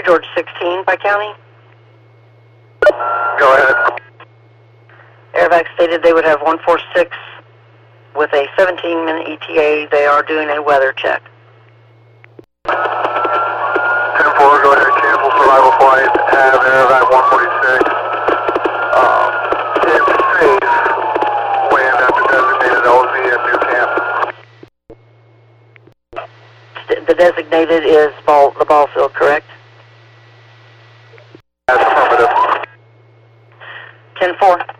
George 16 by county. Go ahead. Airvac stated they would have 146 with a 17-minute ETA. They are doing a weather check. 10-4, go ahead, cancel survival flight, have Airvac 146. It's safe, land at the designated LZ at New Camp. The designated is the ball field, correct? That's affirmative. 10-4.